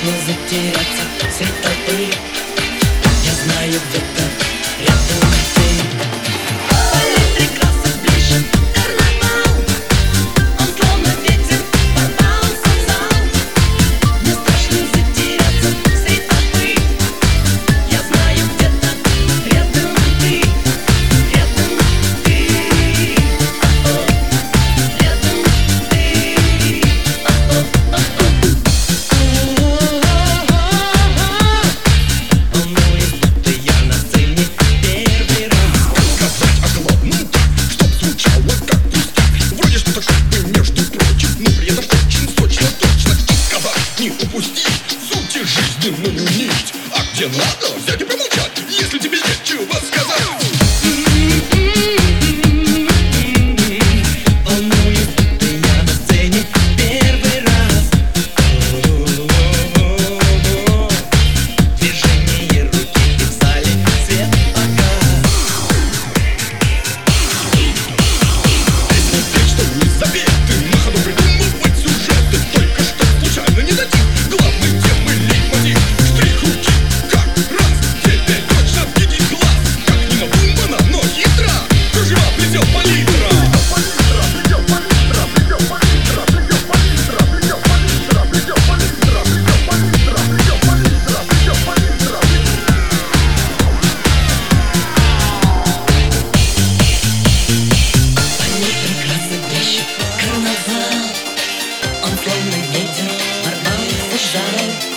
страшно затеряться среди толпы. Я знаю, где-то рядом ты. Палитры красок ближе карнавал. Он словно ветер ворвался в зал. Мне страшно затеряться среди толпы. Я знаю, где-то рядом ты. Рядом ты. Рядом ты. Волнует, будто я на сцене первый раз. Сказать о главном так, чтоб звучало как пустяк. Вроде что-то как бы между прочим, но при этом очень сочно, точно. И сказать, не упустить сути жизненную нить. А где надо, взять и промолчать, если тебе нечего сказать. Волнует, будто я на сцене первый раз. Движение руки и в зале свет погас. Песни текстовые заветы, на ходу придумывать сюжеты. Только что случайно не дойти главной темы лейтмотив. Штрих руки, как раз, теперь точно видеть глаз. Как не надумано, но хитро, кружева плетет палитра. Палитры красок блещет карнавал. Он словно ветер ворвался в зал.